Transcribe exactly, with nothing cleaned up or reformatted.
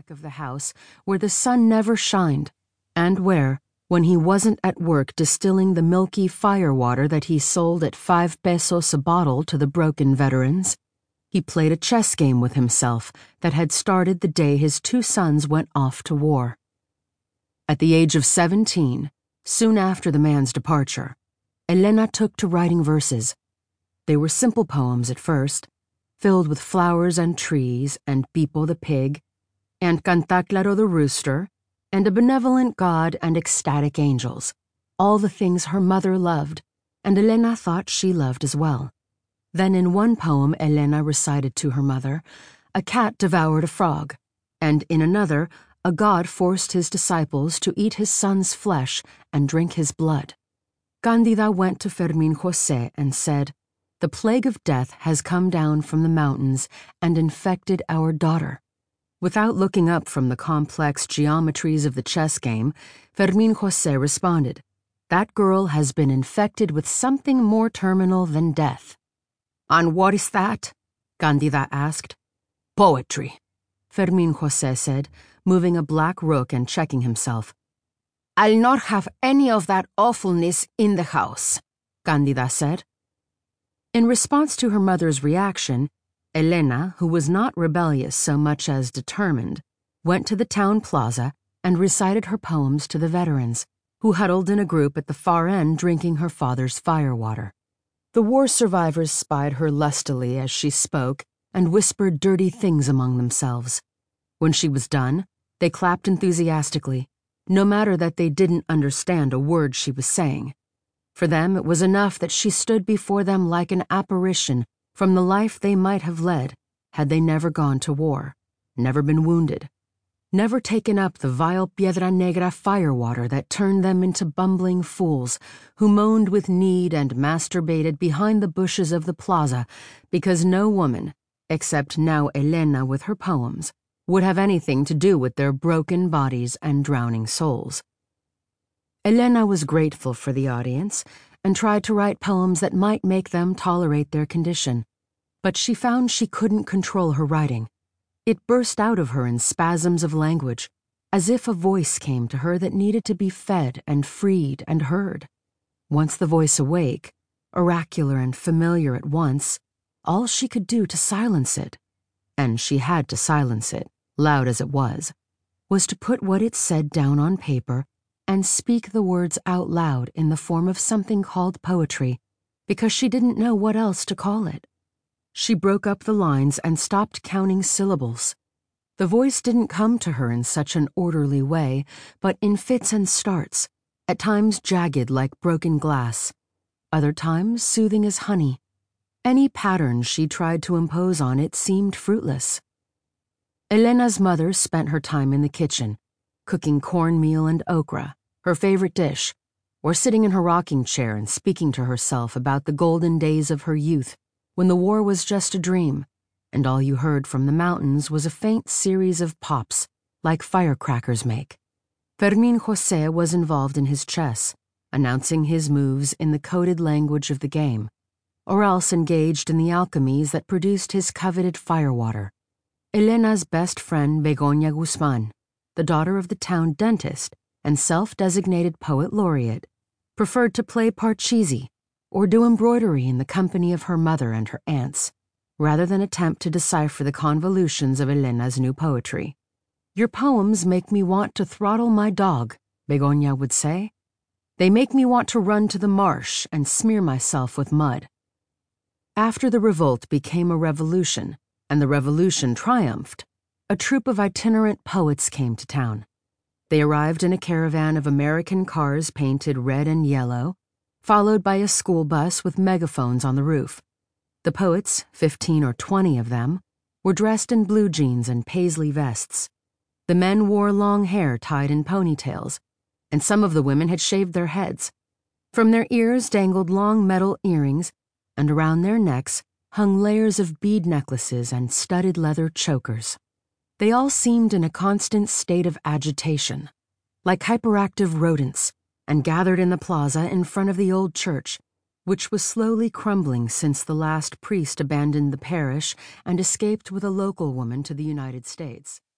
back of the house where the sun never shined, and where, when he wasn't at work distilling the milky firewater that he sold at five pesos a bottle to the broken veterans, he played a chess game with himself that had started the day his two sons went off to war. At the age of seventeen, soon after the man's departure, Elena took to writing verses. They were simple poems at first, filled with flowers and trees and Pipo the pig, and Cantaclaro the rooster, and a benevolent god and ecstatic angels, all the things her mother loved, and Elena thought she loved as well. Then in one poem Elena recited to her mother, a cat devoured a frog, and in another, a god forced his disciples to eat his son's flesh and drink his blood. Candida went to Fermin José and said, "The plague of death has come down from the mountains and infected our daughter." Without looking up from the complex geometries of the chess game, Fermin José responded, "That girl has been infected with something more terminal than death." "And what is that?" Candida asked. "Poetry," Fermin José said, moving a black rook and checking himself. "I'll not have any of that awfulness in the house," Candida said. In response to her mother's reaction, Elena, who was not rebellious so much as determined, went to the town plaza and recited her poems to the veterans, who huddled in a group at the far end drinking her father's firewater. The war survivors spied her lustily as she spoke and whispered dirty things among themselves. When she was done, they clapped enthusiastically, no matter that they didn't understand a word she was saying. For them, it was enough that she stood before them like an apparition from the life they might have led had they never gone to war, never been wounded, never taken up the vile Piedra Negra firewater that turned them into bumbling fools who moaned with need and masturbated behind the bushes of the plaza because no woman, except now Elena with her poems, would have anything to do with their broken bodies and drowning souls. Elena was grateful for the audience and tried to write poems that might make them tolerate their condition, but she found she couldn't control her writing. It burst out of her in spasms of language, as if a voice came to her that needed to be fed and freed and heard. Once the voice awake, oracular and familiar at once, all she could do to silence it, and she had to silence it, loud as it was, was to put what it said down on paper and speak the words out loud in the form of something called poetry, because she didn't know what else to call it. She broke up the lines and stopped counting syllables. The voice didn't come to her in such an orderly way, but in fits and starts, at times jagged like broken glass, other times soothing as honey. Any pattern she tried to impose on it seemed fruitless. Elena's mother spent her time in the kitchen, cooking cornmeal and okra, her favorite dish, or sitting in her rocking chair and speaking to herself about the golden days of her youth, when the war was just a dream, and all you heard from the mountains was a faint series of pops, like firecrackers make. Fermin José was involved in his chess, announcing his moves in the coded language of the game, or else engaged in the alchemies that produced his coveted firewater. Elena's best friend Begoña Guzmán, the daughter of the town dentist and self-designated poet laureate, preferred to play parcheesi or do embroidery in the company of her mother and her aunts, rather than attempt to decipher the convolutions of Elena's new poetry. "Your poems make me want to throttle my dog," Begoña would say. "They make me want to run to the marsh and smear myself with mud." After the revolt became a revolution, and the revolution triumphed, a troupe of itinerant poets came to town. They arrived in a caravan of American cars painted red and yellow, followed by a school bus with megaphones on the roof. The poets, fifteen or twenty of them, were dressed in blue jeans and paisley vests. The men wore long hair tied in ponytails, and some of the women had shaved their heads. From their ears dangled long metal earrings, and around their necks hung layers of bead necklaces and studded leather chokers. They all seemed in a constant state of agitation, like hyperactive rodents, and gathered in the plaza in front of the old church, which was slowly crumbling since the last priest abandoned the parish and escaped with a local woman to the United States.